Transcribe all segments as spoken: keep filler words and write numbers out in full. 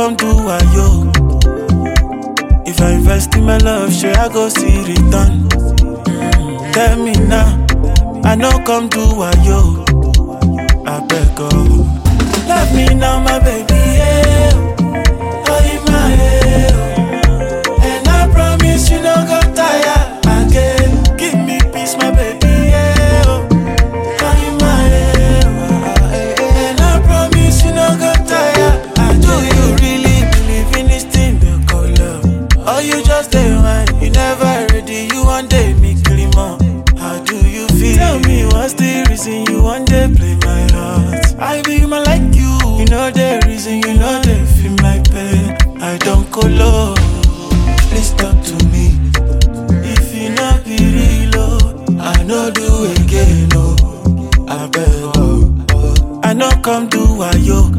come do wayo. If I invest in my love, sure I go see return. Mm, tell me now, I no come do wayo. I beg God, love me now, my baby, yeah. Oh, you my hero, and I promise you no go tire again. Give me peace, my baby, yeah. Oh, you my hero, and I promise you no go tire. And do you really believe in this thing they call love? Or you just day one, you never ready, you one day me clean more. How do you feel? Tell me what's the reason you one day play my heart? I be my like you, you know the reason, you know they feel my pain. I don't go low, please talk to me. If you not be real, oh, I no do again, oh. I beg, oh, I no come do wayo.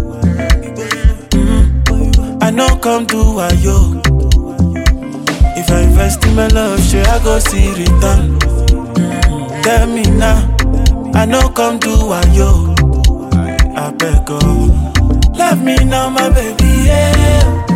Mm, I no come do wayo. If I invest in my love, sure I go see return. Mm, tell me now, I no come do wayo. I beg God, love me now, my baby, yeah.